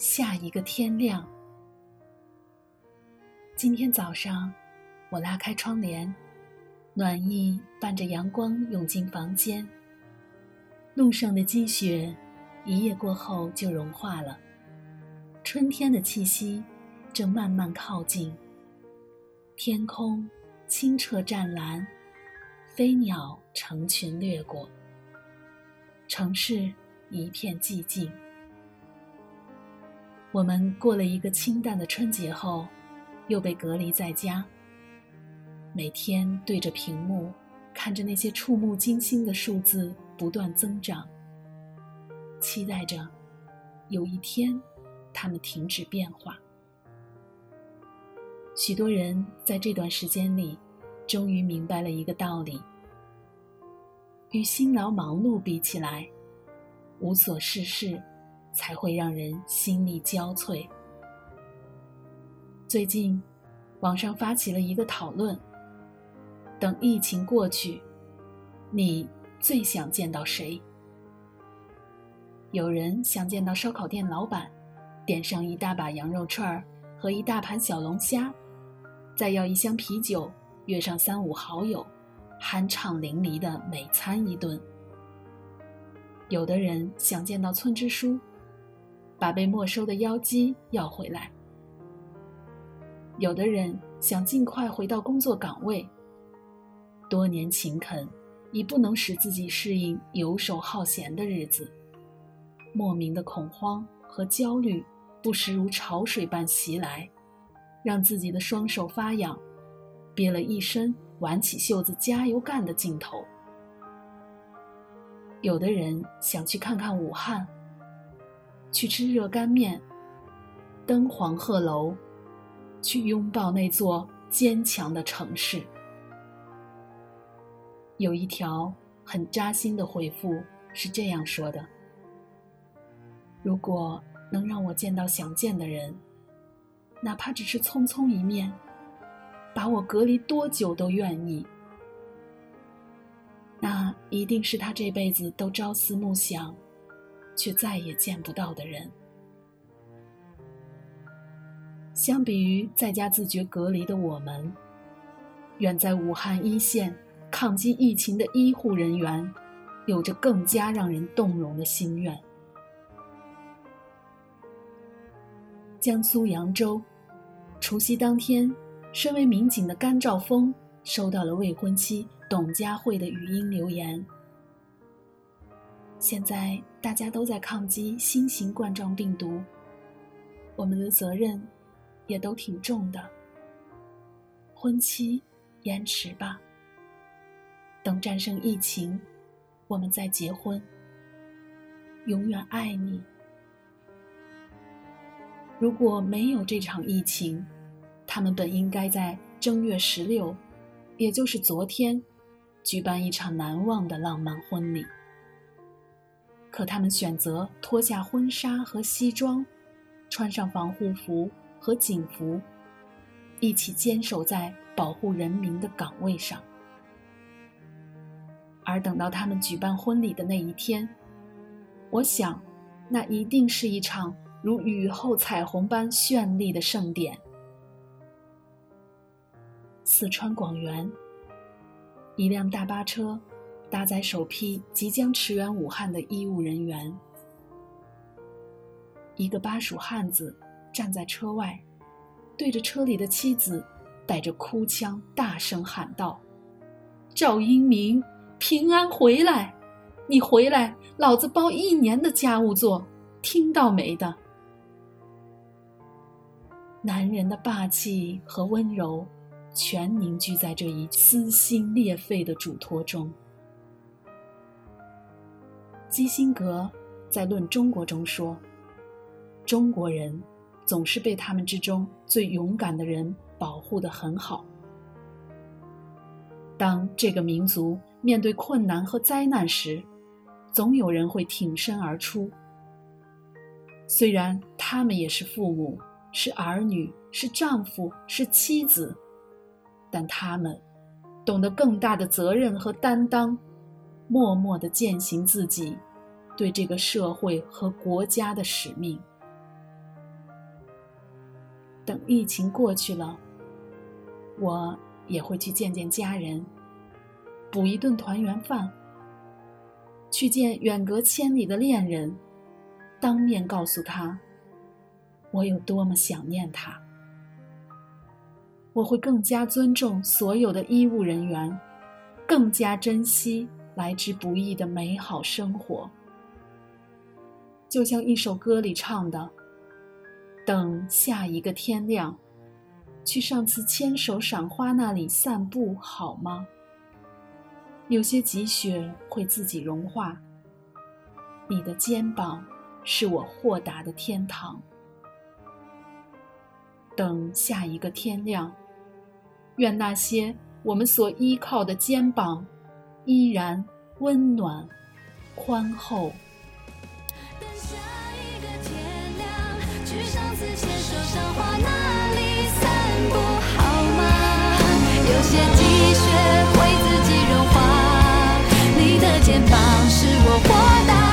下一个天亮。今天早上，我拉开窗帘，暖意伴着阳光涌进房间。路上的积雪，一夜过后就融化了。春天的气息正慢慢靠近。天空清澈湛蓝，飞鸟成群掠过。城市一片寂静。我们过了一个清淡的春节后，又被隔离在家，每天对着屏幕，看着那些触目惊心的数字不断增长，期待着有一天它们停止变化。许多人在这段时间里终于明白了一个道理，与辛劳忙碌比起来，无所事事才会让人心力交瘁。最近网上发起了一个讨论，等疫情过去，你最想见到谁？有人想见到烧烤店老板，点上一大把羊肉串和一大盘小龙虾，再要一箱啤酒，约上3、5好友，酣畅淋漓的美餐一顿。有的人想见到村支书，把被没收的妖姬要回来。有的人想尽快回到工作岗位，多年勤恳已不能使自己适应游手好闲的日子，莫名的恐慌和焦虑不时如潮水般袭来，让自己的双手发痒，憋了一身挽起袖子加油干的劲头。有的人想去看看武汉，去吃热干面，登黄鹤楼，去拥抱那座坚强的城市。有一条很扎心的回复是这样说的：如果能让我见到想见的人，哪怕只是匆匆一面，把我隔离多久都愿意。那一定是他这辈子都朝思暮想，却再也见不到的人。相比于在家自觉隔离的我们，远在武汉一线抗击疫情的医护人员，有着更加让人动容的心愿。江苏扬州，除夕当天，身为民警的甘兆峰收到了未婚妻董佳慧的语音留言。现在大家都在抗击新型冠状病毒，我们的责任也都挺重的。婚期延迟吧，等战胜疫情，我们再结婚。永远爱你。如果没有这场疫情，他们本应该在正月16，也就是昨天，举办一场难忘的浪漫婚礼。可他们选择脱下婚纱和西装，穿上防护服和警服，一起坚守在保护人民的岗位上。而等到他们举办婚礼的那一天，我想那一定是一场如雨后彩虹般绚丽的盛典。四川广元，一辆大巴车搭载首批即将驰援武汉的医务人员。一个巴蜀汉子站在车外，对着车里的妻子带着哭腔大声喊道：赵英明，平安回来，你回来，老子包1年的家务做，听到没的？男人的霸气和温柔全凝聚在这一撕心裂肺的嘱托中。基辛格在《论中国》中说，中国人总是被他们之中最勇敢的人保护得很好。当这个民族面对困难和灾难时，总有人会挺身而出。虽然他们也是父母，是儿女，是丈夫，是妻子，但他们懂得更大的责任和担当，默默地践行自己对这个社会和国家的使命。 等疫情过去了，我也会去见见家人，补一顿团圆饭，去见远隔千里的恋人，当面告诉他我有多么想念他。我会更加尊重所有的医务人员，更加珍惜来之不易的美好生活。就像一首歌里唱的，等下一个天亮，去上次牵手赏花那里散步好吗？有些积雪会自己融化，你的肩膀是我豁达的天堂。等下一个天亮，愿那些我们所依靠的肩膀依然温暖宽厚。 等下一个天亮，去上次牵手赏花那里散步好吗？有些积雪会自己融化，你的肩膀是我豁达